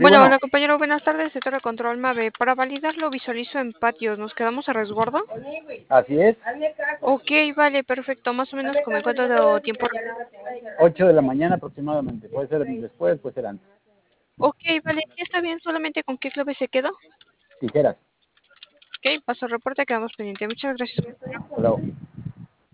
Sí, Bueno, bueno, hola compañero, buenas tardes, de Torre Control Mave. Para validarlo visualizo en patios, ¿nos quedamos a resguardo? así es. Ok, vale, perfecto, más o menos como en cuánto de tiempo. 8 de la mañana aproximadamente. Puede ser después, puede ser antes. Ok, vale, sí está bien, solamente con qué clave se quedó. Tijeras. Ok, paso reporte, quedamos pendiente. Muchas gracias. Pero